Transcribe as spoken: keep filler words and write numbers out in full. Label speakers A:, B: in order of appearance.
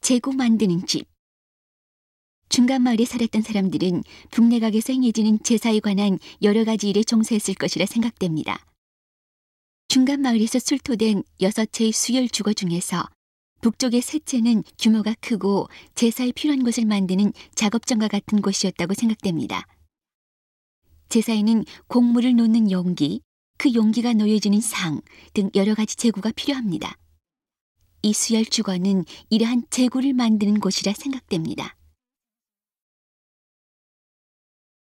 A: 제구 만드는 집. 중간마을에 살았던 사람들은 북내각에서 행해지는 제사에 관한 여러 가지 일에 종사했을 것이라 생각됩니다. 중간마을에서 출토된 여섯 채의 수열 주거 중에서 북쪽의 세 채는 규모가 크고 제사에 필요한 것을 만드는 작업장과 같은 곳이었다고 생각됩니다. 제사에는 곡물을 놓는 용기, 그 용기가 놓여지는 상 등 여러 가지 제구가 필요합니다. 이 수열 주거는 이러한 제구를 만드는 곳이라 생각됩니다.